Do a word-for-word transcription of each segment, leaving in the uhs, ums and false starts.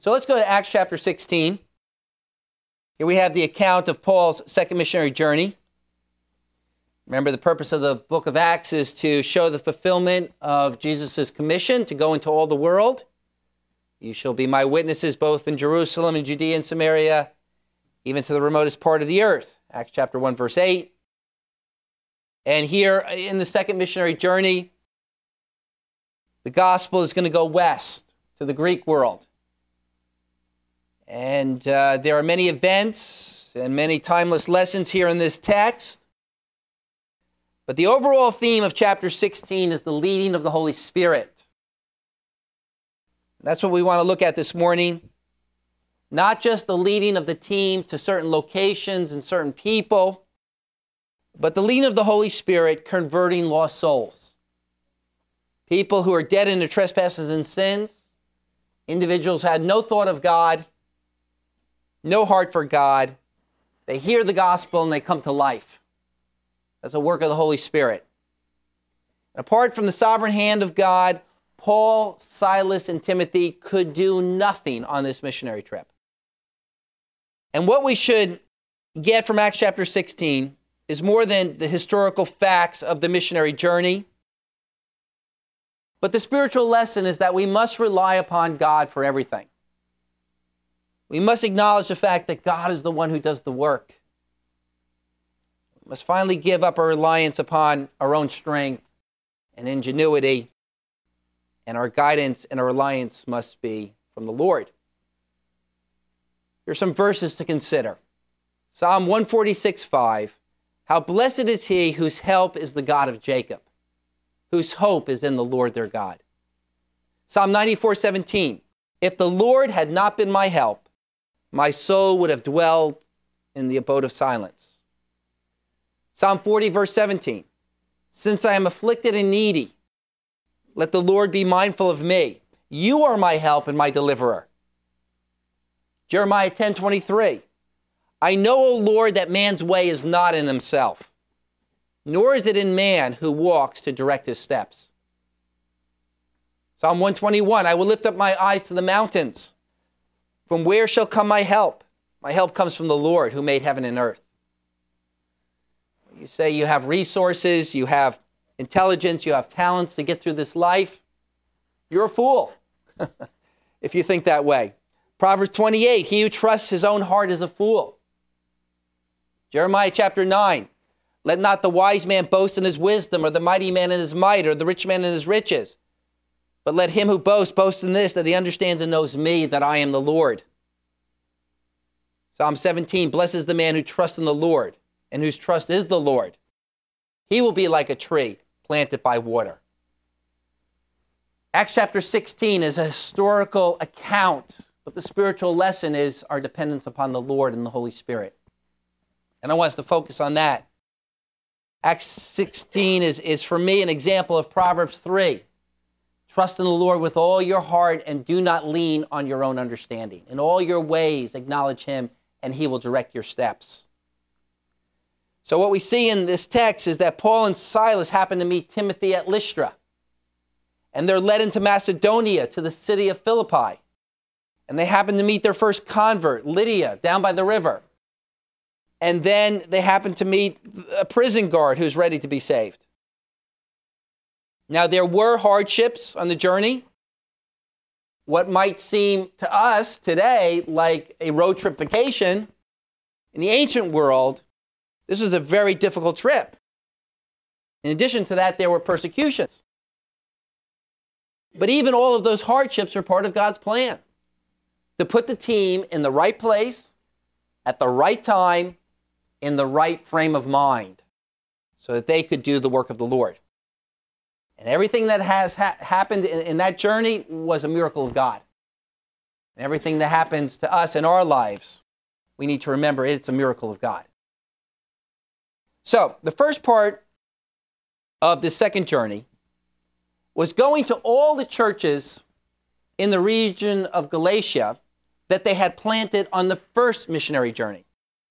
So let's go to Acts chapter sixteen. Here we have the account of Paul's second missionary journey. Remember, the purpose of the book of Acts is to show the fulfillment of Jesus' commission to go into all the world. You shall be my witnesses both in Jerusalem and Judea and Samaria, even to the remotest part of the earth. Acts chapter one, verse eight. And here in the second missionary journey, the gospel is going to go west to the Greek world. And uh, there are many events and many timeless lessons here in this text. But the overall theme of chapter sixteen is the leading of the Holy Spirit. That's what we want to look at this morning. Not just the leading of the team to certain locations and certain people, but the leading of the Holy Spirit converting lost souls. People who are dead in their trespasses and sins, individuals who had no thought of God, no heart for God. They hear the gospel and they come to life. That's a work of the Holy Spirit. Apart from the sovereign hand of God, Paul, Silas, and Timothy could do nothing on this missionary trip. And what we should get from Acts chapter sixteen is more than the historical facts of the missionary journey. But the spiritual lesson is that we must rely upon God for everything. We must acknowledge the fact that God is the one who does the work. We must finally give up our reliance upon our own strength and ingenuity, and our guidance and our reliance must be from the Lord. Here are some verses to consider. Psalm one forty-six, five. How blessed is he whose help is the God of Jacob, whose hope is in the Lord their God. Psalm ninety-four, seventeen. If the Lord had not been my help, my soul would have dwelled in the abode of silence. Psalm forty, verse seventeen. Since I am afflicted and needy, let the Lord be mindful of me. You are my help and my deliverer. Jeremiah ten, twenty-three. I know, O Lord, that man's way is not in himself, nor is it in man who walks to direct his steps. Psalm one twenty-one. I will lift up my eyes to the mountains. From where shall come my help? My help comes from the Lord who made heaven and earth. You say you have resources, you have intelligence, you have talents to get through this life. You're a fool if you think that way. Proverbs twenty-eight, he who trusts his own heart is a fool. Jeremiah chapter nine, let not the wise man boast in his wisdom, or the mighty man in his might, or the rich man in his riches. But let him who boasts boast in this, that he understands and knows me, that I am the Lord. Psalm seventeen, blessed is the man who trusts in the Lord, and whose trust is the Lord. He will be like a tree planted by water. Acts chapter sixteen is a historical account, but the spiritual lesson is our dependence upon the Lord and the Holy Spirit. And I want us to focus on that. Acts sixteen is, is for me an example of Proverbs three. Trust in the Lord with all your heart and do not lean on your own understanding. In all your ways, acknowledge him and he will direct your steps. So what we see in this text is that Paul and Silas happen to meet Timothy at Lystra. And they're led into Macedonia to the city of Philippi. And they happen to meet their first convert, Lydia, down by the river. And then they happen to meet a prison guard who's ready to be saved. Now, there were hardships on the journey. What might seem to us today like a road trip vacation, in the ancient world, this was a very difficult trip. In addition to that, there were persecutions. But even all of those hardships are part of God's plan to put the team in the right place, at the right time, in the right frame of mind, so that they could do the work of the Lord. And everything that has ha- happened in, in that journey was a miracle of God. And everything that happens to us in our lives, we need to remember it's a miracle of God. So, the first part of this second journey was going to all the churches in the region of Galatia that they had planted on the first missionary journey.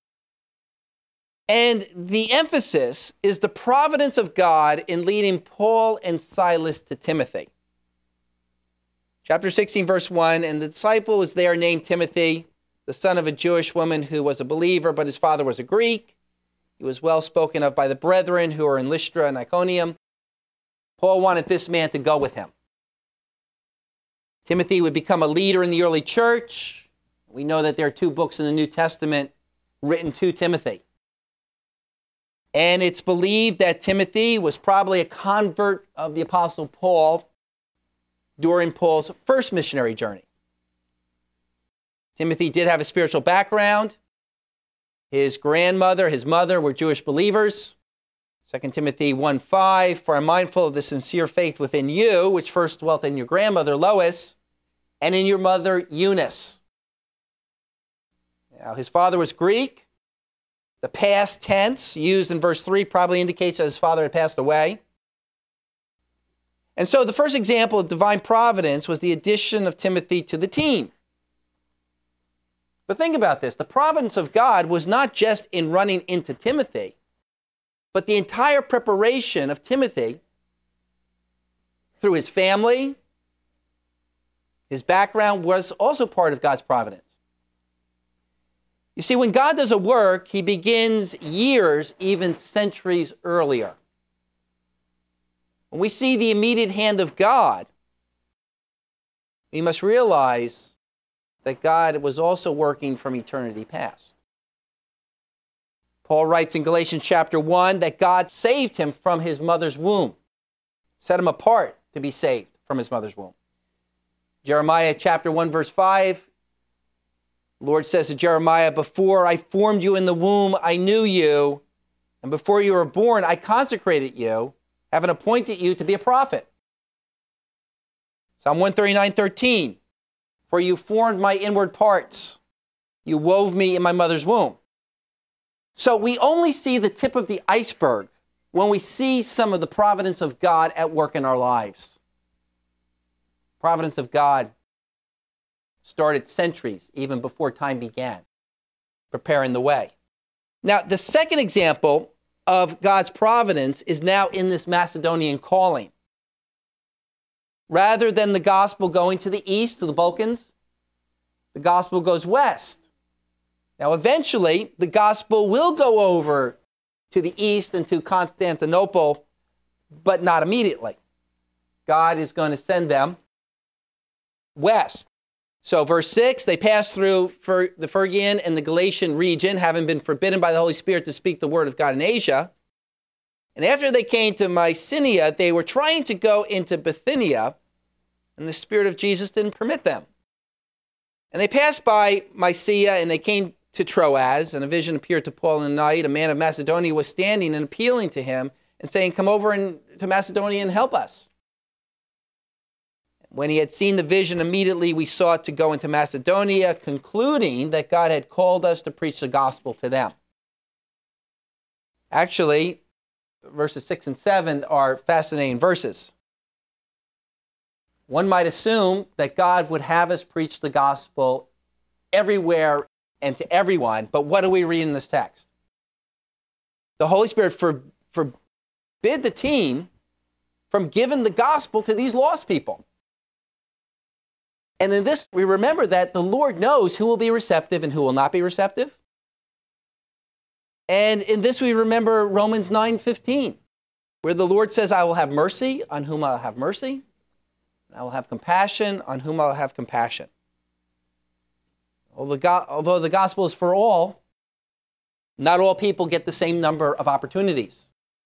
And the emphasis is the providence of God in leading Paul and Silas to Timothy. Chapter sixteen, verse one, and the disciple was there named Timothy, the son of a Jewish woman who was a believer, but his father was a Greek. He was well spoken of by the brethren who were in Lystra and Iconium. Paul wanted this man to go with him. Timothy would become a leader in the early church. We know that there are two books in the New Testament written to Timothy. And it's believed that Timothy was probably a convert of the Apostle Paul during Paul's first missionary journey. Timothy did have a spiritual background. His grandmother, his mother were Jewish believers. Second Timothy one five, for I'm mindful of the sincere faith within you, which first dwelt in your grandmother Lois, and in your mother Eunice. Now, his father was Greek. The past tense used in verse three probably indicates that his father had passed away. And so the first example of divine providence was the addition of Timothy to the team. But think about this. The providence of God was not just in running into Timothy, but the entire preparation of Timothy through his family, his background was also part of God's providence. You see, when God does a work, he begins years, even centuries earlier. When we see the immediate hand of God, we must realize that God was also working from eternity past. Paul writes in Galatians chapter one that God saved him from his mother's womb, set him apart to be saved from his mother's womb. Jeremiah chapter one, verse five, the Lord says to Jeremiah, before I formed you in the womb, I knew you, and before you were born, I consecrated you, having appointed you to be a prophet. Psalm one thirty-nine, thirteen, for you formed my inward parts. You wove me in my mother's womb. So we only see the tip of the iceberg when we see some of the providence of God at work in our lives. Providence of God started centuries, even before time began, preparing the way. Now, the second example of God's providence is now in this Macedonian calling. Rather than the gospel going to the east, to the Balkans, the gospel goes west. Now, eventually, the gospel will go over to the east and to Constantinople, but not immediately. God is going to send them west. So, verse six, they passed through the Phrygian and the Galatian region, having been forbidden by the Holy Spirit to speak the word of God in Asia. And after they came to Mycenae, they were trying to go into Bithynia, and the Spirit of Jesus didn't permit them. And they passed by Mysia, and they came to Troas, and a vision appeared to Paul in the night. A man of Macedonia was standing and appealing to him and saying, come over in, to Macedonia and help us. When he had seen the vision, immediately we sought to go into Macedonia, concluding that God had called us to preach the gospel to them. Actually, verses six and seven are fascinating verses. One might assume that God would have us preach the gospel everywhere and to everyone, but what do we read in this text? The Holy Spirit for, forbid the team from giving the gospel to these lost people. And in this, we remember that the Lord knows who will be receptive and who will not be receptive. And in this, we remember Romans nine fifteen, where the Lord says, I will have mercy on whom I will have mercy, and I will have compassion on whom I will have compassion. Although the gospel is for all, not all people get the same number of opportunities.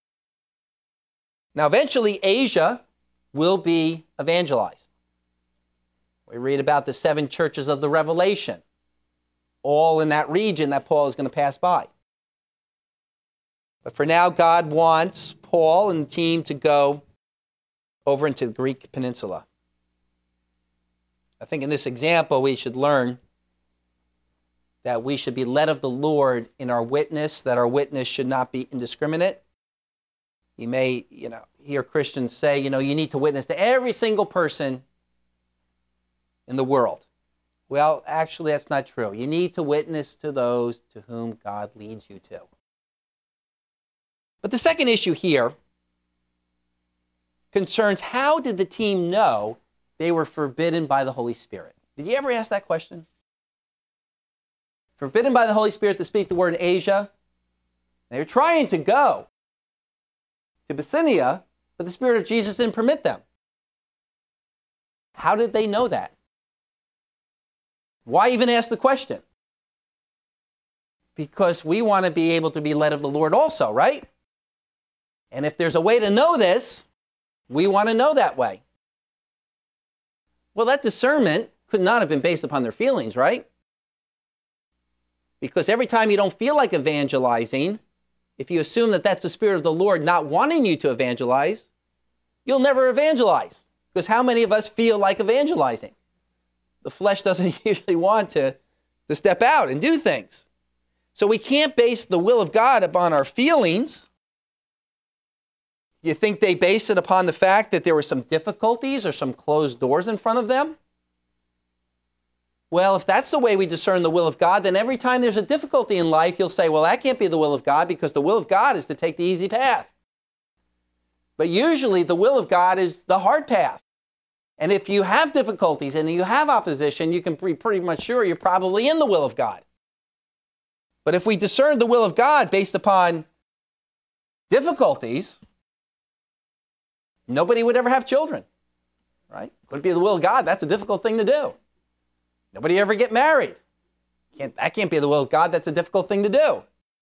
Now, eventually, Asia will be evangelized. We read about the seven churches of the Revelation, all in that region that Paul is going to pass by. But for now, God wants Paul and the team to go over into the Greek peninsula. I think in this example, we should learn that we should be led of the Lord in our witness, that our witness should not be indiscriminate. You may, you know, hear Christians say, you know, you need to witness to every single person in the world. Well, actually, that's not true. You need to witness to those to whom God leads you to. But the second issue here concerns how did the team know they were forbidden by the Holy Spirit. Did you ever ask that question? Forbidden by the Holy Spirit to speak the word in Asia. They were trying to go to Bithynia, but the Spirit of Jesus didn't permit them. How did they know that? Why even ask the question? Because we want to be able to be led of the Lord also, right? And if there's a way to know this, we want to know that way. Well, that discernment could not have been based upon their feelings, right? Because every time you don't feel like evangelizing, if you assume that that's the Spirit of the Lord not wanting you to evangelize, you'll never evangelize. Because how many of us feel like evangelizing? The flesh doesn't usually want to, to step out and do things. So we can't base the will of God upon our feelings. You think they based it upon the fact that there were some difficulties or some closed doors in front of them? Well, if that's the way we discern the will of God, then every time there's a difficulty in life, you'll say, well, that can't be the will of God because the will of God is to take the easy path. But usually the will of God is the hard path. And if you have difficulties and you have opposition, you can be pretty much sure you're probably in the will of God. But if we discern the will of God based upon difficulties, nobody would ever have children, right? Could be the will of God. That's a difficult thing to do. Nobody ever get married. Can't, that can't be the will of God. That's a difficult thing to do.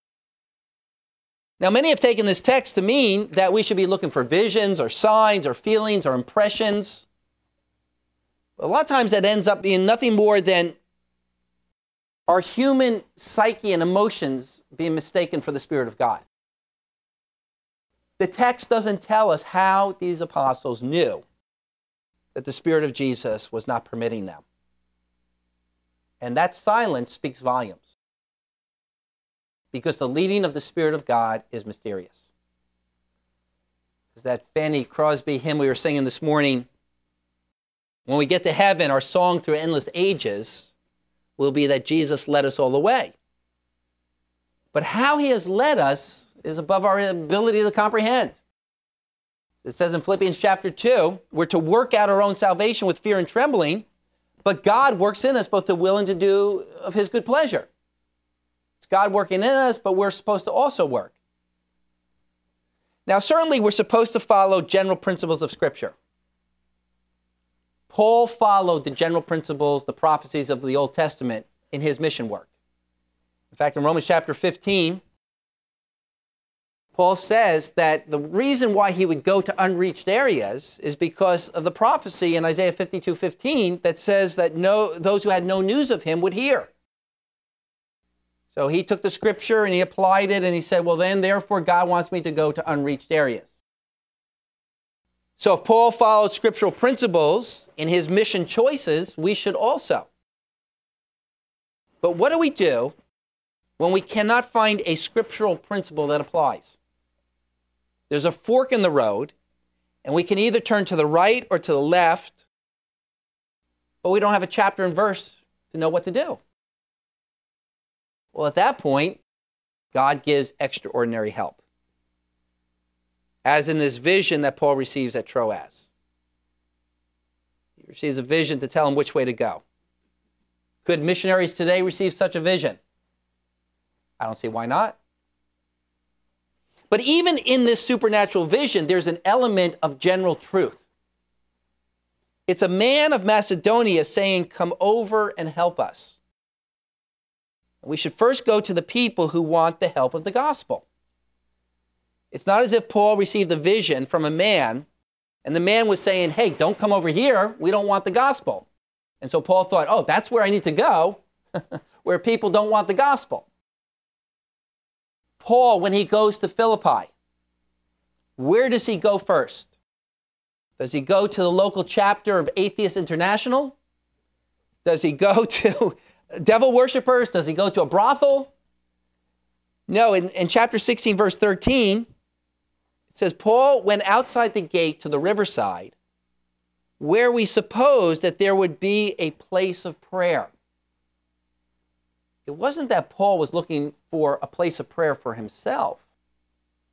Now, many have taken this text to mean that we should be looking for visions or signs or feelings or impressions. A lot of times that ends up being nothing more than our human psyche and emotions being mistaken for the Spirit of God. The text doesn't tell us how these apostles knew that the Spirit of Jesus was not permitting them. And that silence speaks volumes. Because the leading of the Spirit of God is mysterious. It's that Fanny Crosby hymn we were singing this morning. When we get to heaven, our song through endless ages will be that Jesus led us all the way. But how he has led us is above our ability to comprehend. It says in Philippians chapter two, we're to work out our own salvation with fear and trembling, but God works in us both to will and to do of his good pleasure. It's God working in us, but we're supposed to also work. Now, certainly we're supposed to follow general principles of Scripture. Paul followed the general principles, the prophecies of the Old Testament in his mission work. In fact, in Romans chapter fifteen, Paul says that the reason why he would go to unreached areas is because of the prophecy in Isaiah fifty-two fifteen that says that no, those who had no news of him would hear. So he took the scripture and he applied it and he said, well then, therefore, God wants me to go to unreached areas. So if Paul followed scriptural principles in his mission choices, we should also. But what do we do when we cannot find a scriptural principle that applies? There's a fork in the road, and we can either turn to the right or to the left, but we don't have a chapter and verse to know what to do. Well, at that point, God gives extraordinary help. As in this vision that Paul receives at Troas. He receives a vision to tell him which way to go. Could missionaries today receive such a vision? I don't see why not. But even in this supernatural vision, there's an element of general truth. It's a man of Macedonia saying, come over and help us. We should first go to the people who want the help of the gospel. It's not as if Paul received a vision from a man, and the man was saying, hey, don't come over here. We don't want the gospel. And so Paul thought, oh, that's where I need to go, where people don't want the gospel. Paul, when he goes to Philippi, where does he go first? Does he go to the local chapter of Atheist International? Does he go to devil worshippers? Does he go to a brothel? No, in, in chapter sixteen, verse thirteen, it says, Paul went outside the gate to the riverside, where we supposed that there would be a place of prayer. It wasn't that Paul was looking for a place of prayer for himself.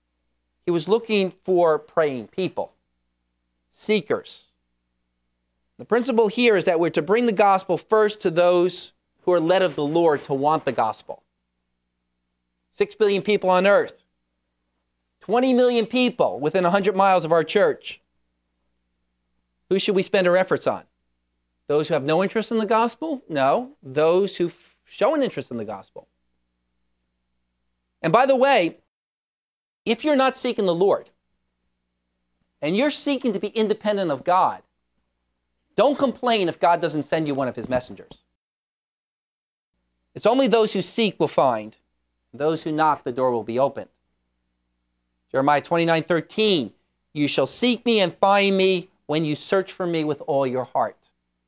He was looking for praying people, seekers. The principle here is that we're to bring the gospel first to those who are led of the Lord to want the gospel. Six billion people on earth. twenty million people within one hundred miles of our church. Who should we spend our efforts on? Those who have no interest in the gospel? No. Those who show an interest in the gospel. And by the way, if you're not seeking the Lord, and you're seeking to be independent of God, don't complain if God doesn't send you one of his messengers. It's only those who seek will find. Those who knock, the door will be opened. Jeremiah twenty-nine thirteen, you shall seek me and find me when you search for me with all your heart.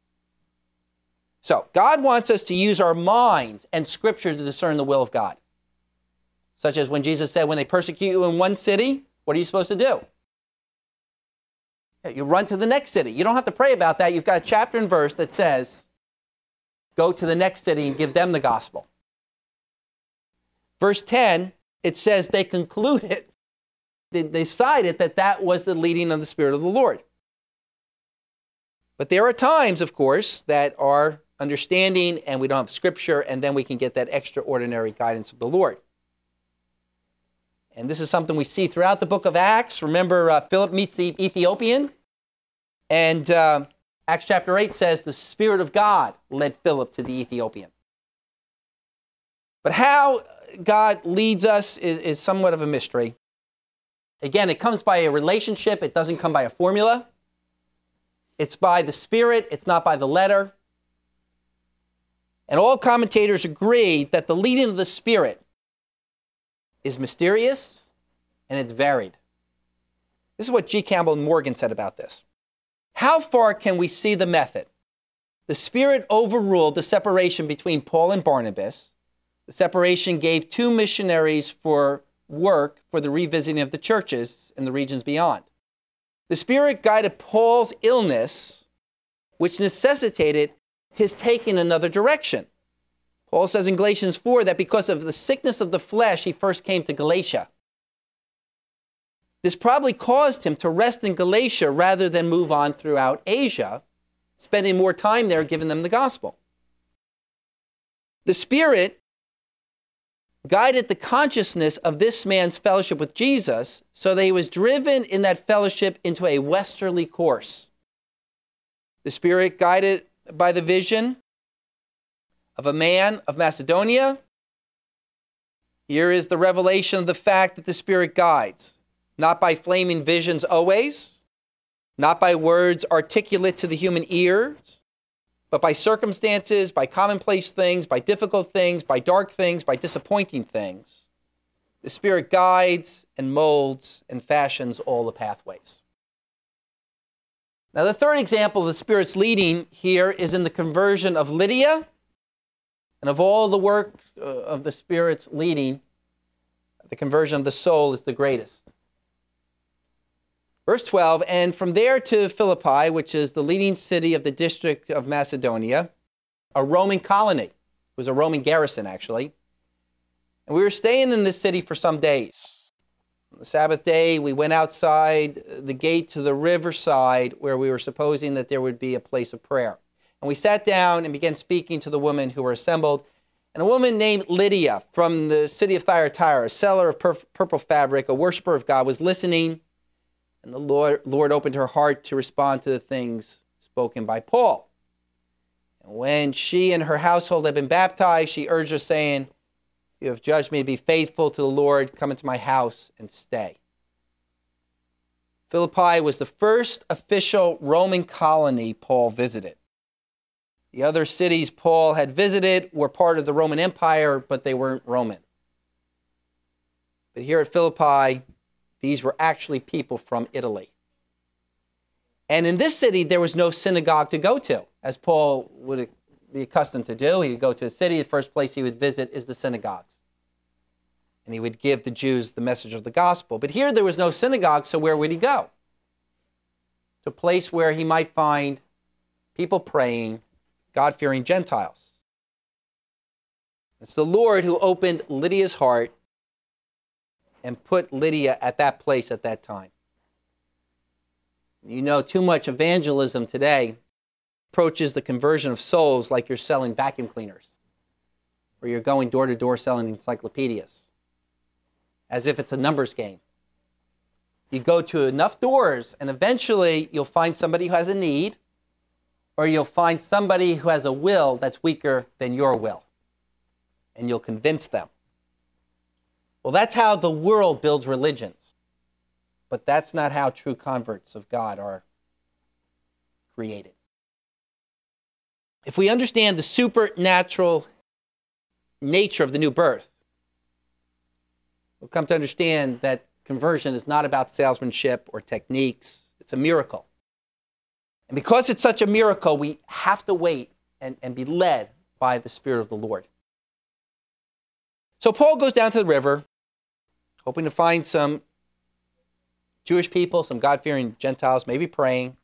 So, God wants us to use our minds and Scripture to discern the will of God. Such as when Jesus said, when they persecute you in one city, what are you supposed to do? You run to the next city. You don't have to pray about that. You've got a chapter and verse that says, go to the next city and give them the gospel. Verse ten, it says they concluded, they decided that that was the leading of the Spirit of the Lord. But there are times, of course, that are understanding and we don't have Scripture, and then we can get that extraordinary guidance of the Lord. And this is something we see throughout the book of Acts. Remember, uh, Philip meets the Ethiopian, and uh, Acts chapter eight says the Spirit of God led Philip to the Ethiopian. But how God leads us is, is somewhat of a mystery. Again, it comes by a relationship. It doesn't come by a formula. It's by the Spirit. It's not by the letter. And all commentators agree that the leading of the Spirit is mysterious and it's varied. This is what G. Campbell Morgan said about this. How far can we see the method? The Spirit overruled the separation between Paul and Barnabas. The separation gave two missionaries for work for the revisiting of the churches in the regions beyond. The Spirit guided Paul's illness, which necessitated his taking another direction. Paul says in Galatians four that because of the sickness of the flesh, he first came to Galatia. This probably caused him to rest in Galatia rather than move on throughout Asia, spending more time there giving them the gospel. The Spirit guided the consciousness of this man's fellowship with Jesus so that he was driven in that fellowship into a westerly course. The Spirit guided by the vision of a man of Macedonia. Here is the revelation of the fact that the Spirit guides, not by flaming visions always, not by words articulate to the human ears, but by circumstances, by commonplace things, by difficult things, by dark things, by disappointing things. The Spirit guides and molds and fashions all the pathways. Now, the third example of the Spirit's leading here is in the conversion of Lydia. And of all the work uh, of the Spirit's leading, the conversion of the soul is the greatest. Verse twelve, and from there to Philippi, which is the leading city of the district of Macedonia, a Roman colony. It was a Roman garrison, actually. And we were staying in this city for some days. On the Sabbath day, we went outside the gate to the riverside where we were supposing that there would be a place of prayer. And we sat down and began speaking to the women who were assembled. And a woman named Lydia from the city of Thyatira, a seller of pur- purple fabric, a worshiper of God, was listening. And the Lord, Lord opened her heart to respond to the things spoken by Paul. And when she and her household had been baptized, she urged us, saying, "You have judged me to be faithful to the Lord. Come into my house and stay." Philippi was the first official Roman colony Paul visited. The other cities Paul had visited were part of the Roman Empire, but they weren't Roman. But here at Philippi, these were actually people from Italy. And in this city, there was no synagogue to go to, as Paul would be accustomed to do. He would go to a city, the first place he would visit is the synagogues. And he would give the Jews the message of the gospel. But here there was no synagogue, so where would he go? To a place where he might find people praying, God-fearing Gentiles. It's the Lord who opened Lydia's heart and put Lydia at that place at that time. You know, too much evangelism today approaches the conversion of souls like you're selling vacuum cleaners, or you're going door to door selling encyclopedias, as if it's a numbers game. You go to enough doors, and eventually you'll find somebody who has a need, or you'll find somebody who has a will that's weaker than your will, and you'll convince them. Well, that's how the world builds religions, but that's not how true converts of God are created. If we understand the supernatural nature of the new birth, we'll come to understand that conversion is not about salesmanship or techniques. It's a miracle. And because it's such a miracle, we have to wait and, and be led by the Spirit of the Lord. So Paul goes down to the river, hoping to find some Jewish people, some God-fearing Gentiles, maybe praying.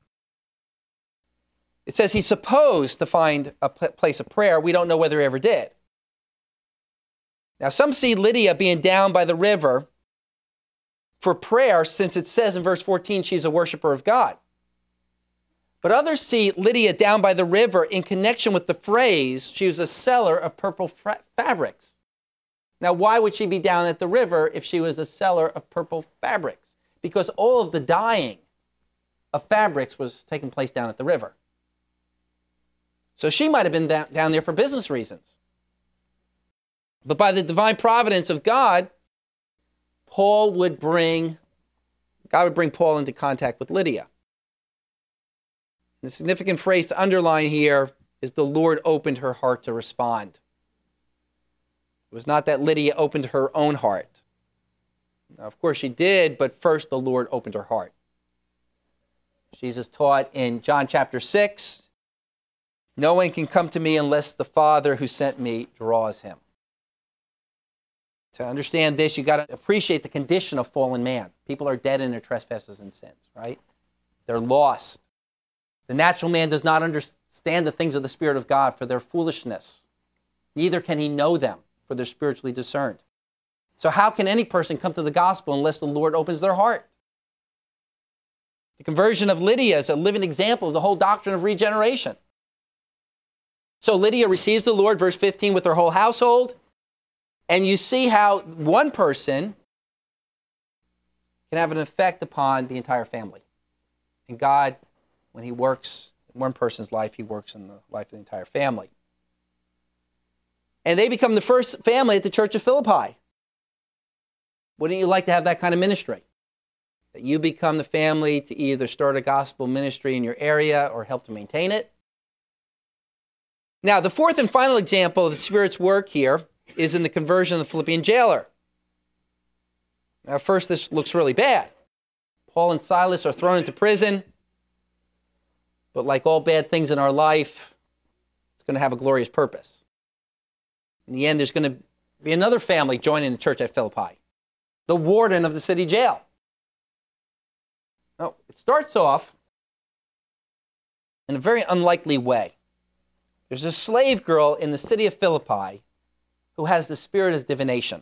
It says he's supposed to find a place of prayer. We don't know whether he ever did. Now, some see Lydia being down by the river for prayer, since it says in verse fourteen she's a worshiper of God. But others see Lydia down by the river in connection with the phrase, she was a seller of purple fra- fabrics. Now, why would she be down at the river if she was a seller of purple fabrics? Because all of the dyeing of fabrics was taking place down at the river. So she might have been down, down there for business reasons. But by the divine providence of God, Paul would bring, God would bring Paul into contact with Lydia. The significant phrase to underline here is the Lord opened her heart to respond. It was not that Lydia opened her own heart. Now, of course she did, but first the Lord opened her heart. Jesus taught in John chapter six, no one can come to me unless the Father who sent me draws him. To understand this, you got to appreciate the condition of fallen man. People are dead in their trespasses and sins, right? They're lost. The natural man does not understand the things of the Spirit of God for their foolishness. Neither can he know them, for they're spiritually discerned. So how can any person come to the gospel unless the Lord opens their heart? The conversion of Lydia is a living example of the whole doctrine of regeneration. So Lydia receives the Lord, verse fifteen, with her whole household. And you see how one person can have an effect upon the entire family. And God, when he works in one person's life, he works in the life of the entire family. And they become the first family at the church of Philippi. Wouldn't you like to have that kind of ministry? That you become the family to either start a gospel ministry in your area or help to maintain it? Now, the fourth and final example of the Spirit's work here is in the conversion of the Philippian jailer. Now, at first, this looks really bad. Paul and Silas are thrown into prison, but like all bad things in our life, it's going to have a glorious purpose. In the end, there's going to be another family joining the church at Philippi, the warden of the city jail. Now, it starts off in a very unlikely way. There's a slave girl in the city of Philippi who has the spirit of divination.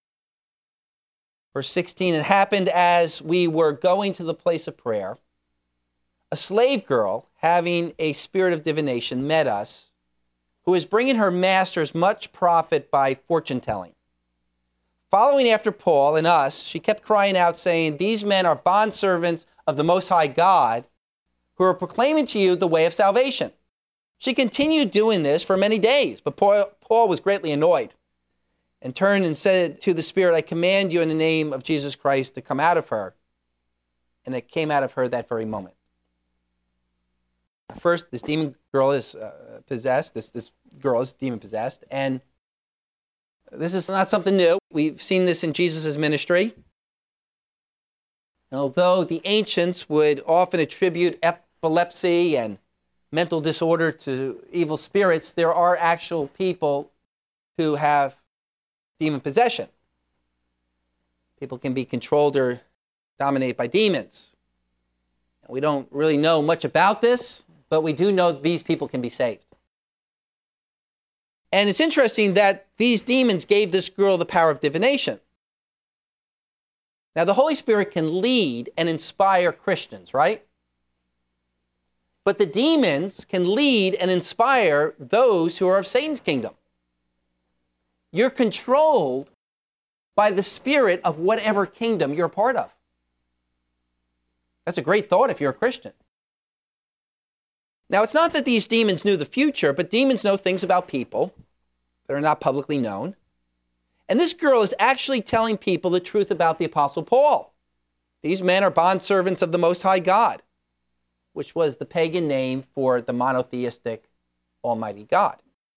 Verse sixteen, it happened as we were going to the place of prayer, a slave girl having a spirit of divination met us, who is bringing her masters much profit by fortune telling. Following after Paul and us, she kept crying out, saying, these men are bondservants of the Most High God, who are proclaiming to you the way of salvation. She continued doing this for many days, but Paul, Paul was greatly annoyed and turned and said to the spirit, I command you in the name of Jesus Christ to come out of her. And it came out of her that very moment. First, this demon girl is uh, possessed. This, this girl is demon-possessed. And this is not something new. We've seen this in Jesus' ministry. And although the ancients would often attribute epilepsy and mental disorder to evil spirits, there are actual people who have demon possession. People can be controlled or dominated by demons. We don't really know much about this, but we do know these people can be saved. And it's interesting that these demons gave this girl the power of divination. Now, the Holy Spirit can lead and inspire Christians, right? But the demons can lead and inspire those who are of Satan's kingdom. You're controlled by the spirit of whatever kingdom you're a part of. That's a great thought if you're a Christian. Now, it's not that these demons knew the future, but demons know things about people that are not publicly known. And this girl is actually telling people the truth about the Apostle Paul. These men are bondservants of the Most High God, which was the pagan name for the monotheistic Almighty God.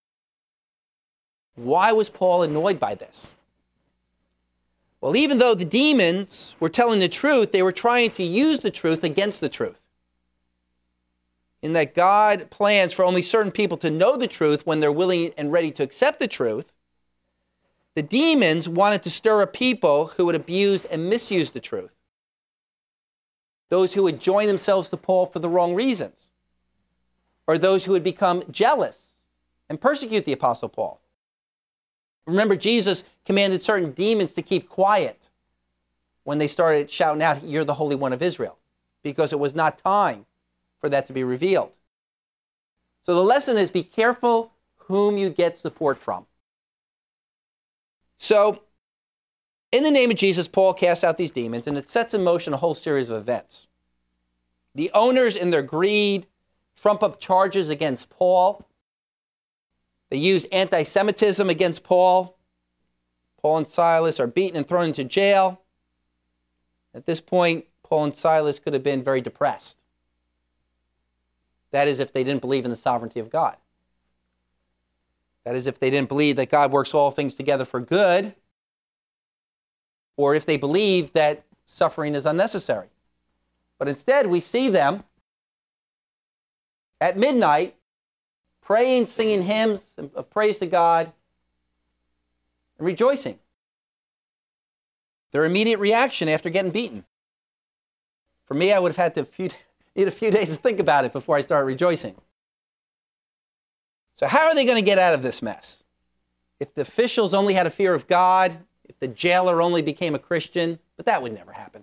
Why was Paul annoyed by this? Well, even though the demons were telling the truth, they were trying to use the truth against the truth. In that God plans for only certain people to know the truth when they're willing and ready to accept the truth, the demons wanted to stir up people who would abuse and misuse the truth. Those who would join themselves to Paul for the wrong reasons, or those who would become jealous and persecute the Apostle Paul. Remember, Jesus commanded certain demons to keep quiet when they started shouting out, "You're the Holy One of Israel," because it was not time for that to be revealed. So the lesson is, be careful whom you get support from. So, in the name of Jesus, Paul casts out these demons, and it sets in motion a whole series of events. The owners, in their greed, trump up charges against Paul. They use anti-Semitism against Paul. Paul and Silas are beaten and thrown into jail. At this point, Paul and Silas could have been very depressed. That is, if they didn't believe in the sovereignty of God. That is, if they didn't believe that God works all things together for good, or if they believe that suffering is unnecessary. But instead, we see them at midnight praying, singing hymns of praise to God, and rejoicing. Their immediate reaction after getting beaten. For me, I would have had to few, need a few days to think about it before I started rejoicing. So how are they going to get out of this mess? If the officials only had a fear of God, if the jailer only became a Christian, but that would never happen.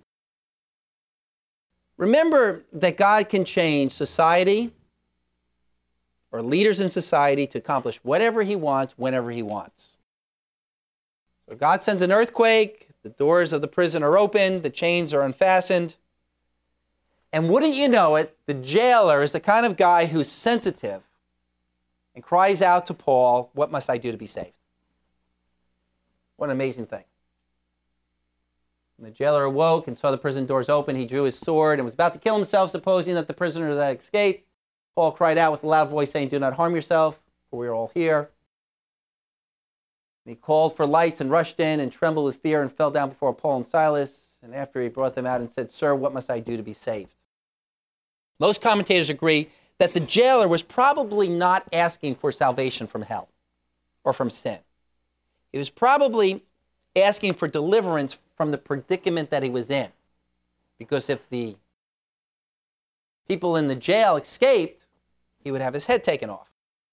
Remember that God can change society or leaders in society to accomplish whatever he wants, whenever he wants. So God sends an earthquake, the doors of the prison are open, the chains are unfastened, and wouldn't you know it, the jailer is the kind of guy who's sensitive and cries out to Paul, "What must I do to be saved?" What an amazing thing. When the jailer awoke and saw the prison doors open, he drew his sword and was about to kill himself, supposing that the prisoners had escaped. Paul cried out with a loud voice, saying, "Do not harm yourself, for we are all here." And he called for lights and rushed in and trembled with fear and fell down before Paul and Silas. And after he brought them out and said, "Sir, what must I do to be saved?" Most commentators agree that the jailer was probably not asking for salvation from hell or from sin. He was probably asking for deliverance from the predicament that he was in. Because if the people in the jail escaped, he would have his head taken off.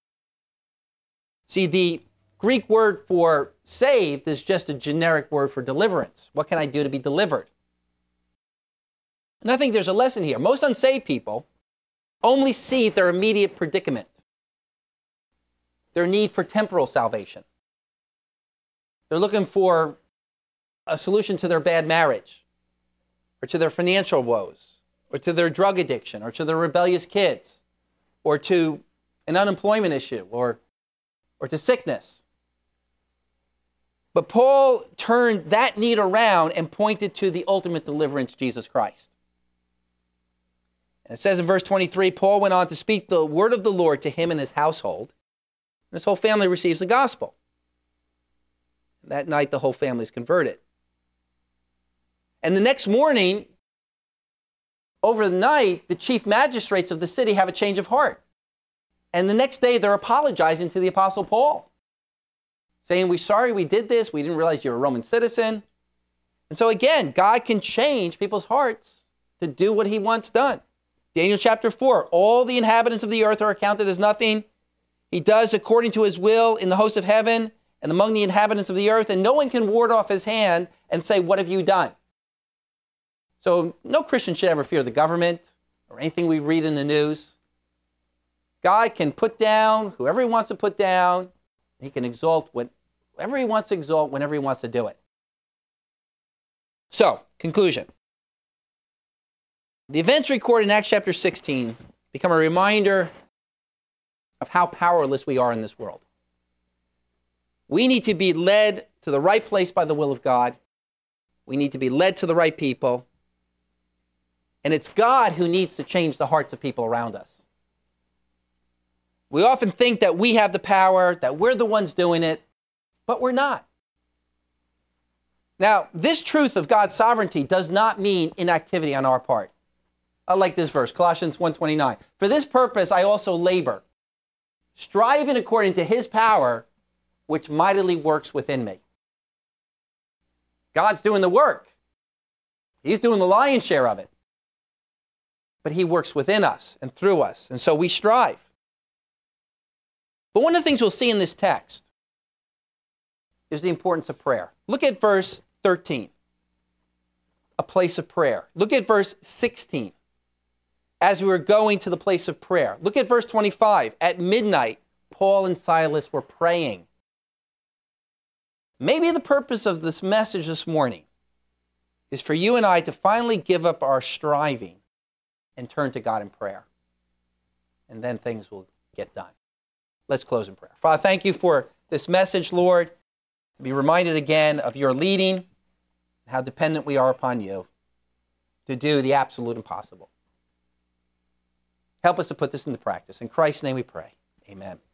See, the Greek word for saved is just a generic word for deliverance. What can I do to be delivered? And I think there's a lesson here. Most unsaved people only see their immediate predicament, their need for temporal salvation. They're looking for a solution to their bad marriage, or to their financial woes, or to their drug addiction, or to their rebellious kids, or to an unemployment issue, or, or to sickness. But Paul turned that need around and pointed to the ultimate deliverance, Jesus Christ. And it says in verse twenty-three, Paul went on to speak the word of the Lord to him and his household, and his whole family receives the gospel. And that night, the whole family is converted. And the next morning, over the night, the chief magistrates of the city have a change of heart. And the next day, they're apologizing to the Apostle Paul, saying, "We're sorry we did this. We didn't realize you're a Roman citizen." And so again, God can change people's hearts to do what he wants done. Daniel chapter four, all the inhabitants of the earth are accounted as nothing. He does according to his will in the hosts of heaven and among the inhabitants of the earth, and no one can ward off his hand and say, "What have you done?" So no Christian should ever fear the government or anything we read in the news. God can put down whoever he wants to put down. He can exalt whatever he wants to exalt whenever he wants to do it. So, conclusion. The events recorded in Acts chapter sixteen become a reminder of how powerless we are in this world. We need to be led to the right place by the will of God. We need to be led to the right people. And it's God who needs to change the hearts of people around us. We often think that we have the power, that we're the ones doing it, but we're not. Now, this truth of God's sovereignty does not mean inactivity on our part. I like this verse, Colossians one twenty-nine. For this purpose I also labor, striving according to his power, which mightily works within me. God's doing the work. He's doing the lion's share of it. But he works within us and through us, and so we strive. But one of the things we'll see in this text is the importance of prayer. Look at verse thirteen, a place of prayer. Look at verse sixteen, as we were going to the place of prayer. Look at verse twenty-five. At midnight, Paul and Silas were praying. Maybe the purpose of this message this morning is for you and I to finally give up our striving and turn to God in prayer. And then things will get done. Let's close in prayer. Father, thank you for this message, Lord, to be reminded again of your leading and how dependent we are upon you to do the absolute impossible. Help us to put this into practice. In Christ's name we pray. Amen.